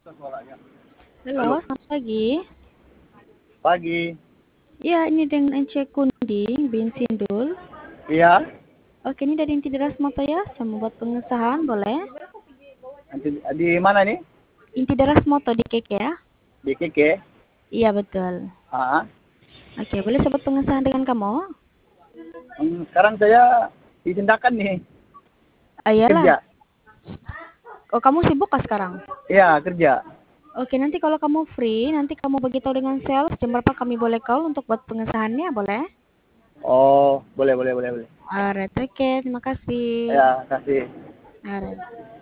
Suaranya. Halo, Halo, selamat pagi. pagi. Ya, ini dengan Ence Kunding bin Sindul. Iya, Oke, ini dari Inti Deras Moto ya. Saya mau buat pengesahan, boleh? nanti di mana nih? Inti Deras Moto di KK ya. Di Keke. Iya, betul. Ah, Oke, boleh saya buat pengesahan dengan kamu? sekarang saya di tindakan nih, Iyalah. kerja. Oh, kamu sibuk kah sekarang? Iya, kerja. Oke, nanti kalau kamu free, nanti kamu beritahu dengan sales jam berapa kami boleh call untuk buat pengesahannya, boleh? Oh, boleh, boleh, boleh, boleh. Alright, oke, terima kasih. Ya, kasih. Alright.